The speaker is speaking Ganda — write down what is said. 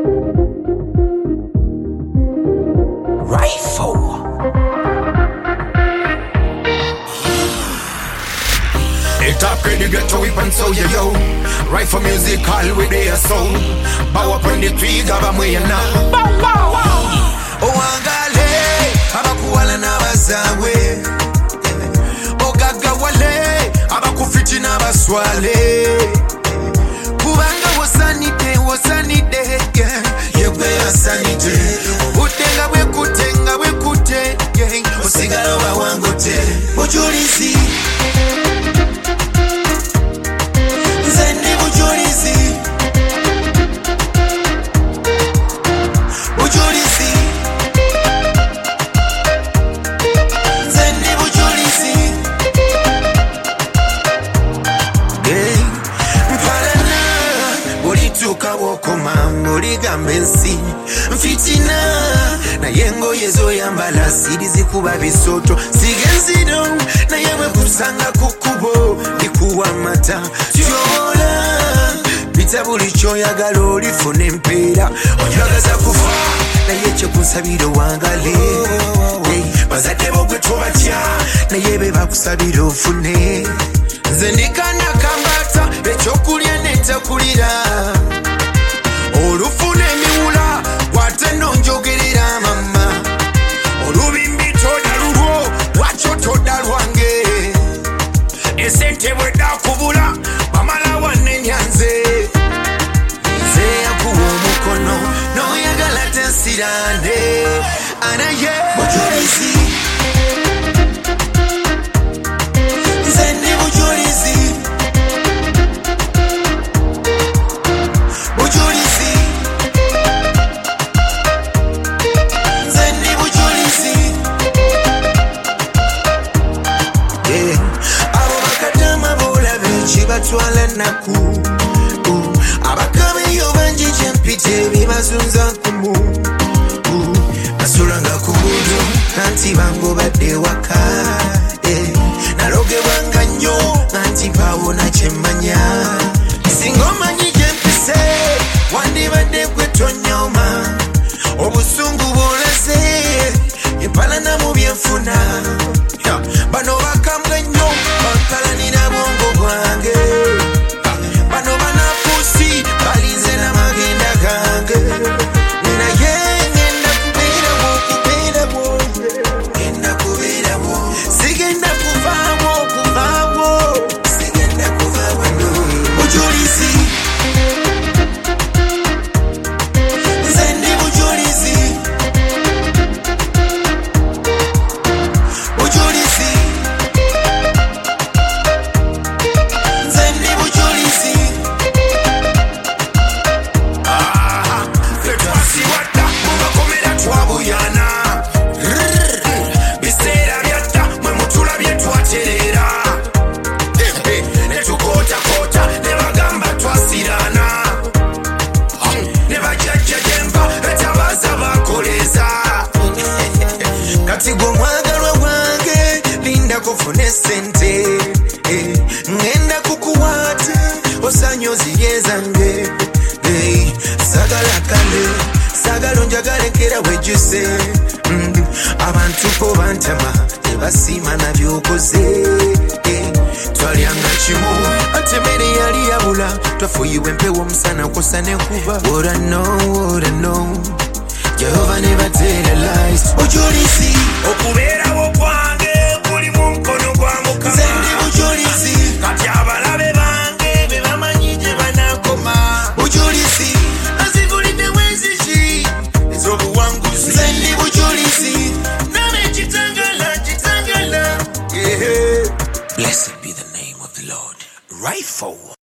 Rifle. It upgrade the ghetto weapon so yo. Rifle music all with their soul. Bow up on the trigger bamwe na. Owangale abakuwala nabazawe. Ogaga wale abakufiti nabaswale. Kubanga wosanide yegwe asanide. Utenga wekute osigalo bawangote. Bujulizi Gambensi mfitina na yengo yezo yambala sidi zikuba bisoto sigenzido na yewe kusanga kukubo likuwa mata chola bitabuli choyagala olifune mpera onjagaza kufa na yeche kusabiro wangale bazate bogwe tobatya na yebe bakusabiro ofune zendikana kambata echokulya netakulira olufune miwula wateno njogerera mama olubimbi toda lulwo wacho toda lwange esente bweda kubula mamala wane nyanze nze yakuwa omukono noyagala tensirande anaye bujulizi nze ndi bujulizi batwala naku abakabe yo banji jempite bibazunza kumu basulanga kubudu nanti bango badde waka nalogebwanga nnyo nanti bawona kyemmanya singomanyi gyempise wandibadde gwe tonyoma obusungu bwolaze empalana mu byenfuna bano bakambwe nnyo bampalanira bwongo bwange bano banafusi balize n'amagenda gange naye ngenda kubeerawo sigenda kuvaawo bujulizi nze ndi bujulizi kufune sente ngenda kukuwate osanyo ziyezange sagala kale sagalo njagale kera wejuse abantu po bantama tebasima na byokoze twalyanga kimu ate mere yali yabula twafuyiwe empewo musana kosane kuba what I know Jehovah never tell a lies bujulizi okubeerawo kwange kuli mu mukono gwa Mukama zendi bujulizi kati abalabe bange be bamanyi gye banakoma bujulizi azivulidde wenziki ez'obuwanguzi zendi bujulizi nabe kitangala Blessed be the name of the Lord. Rifle.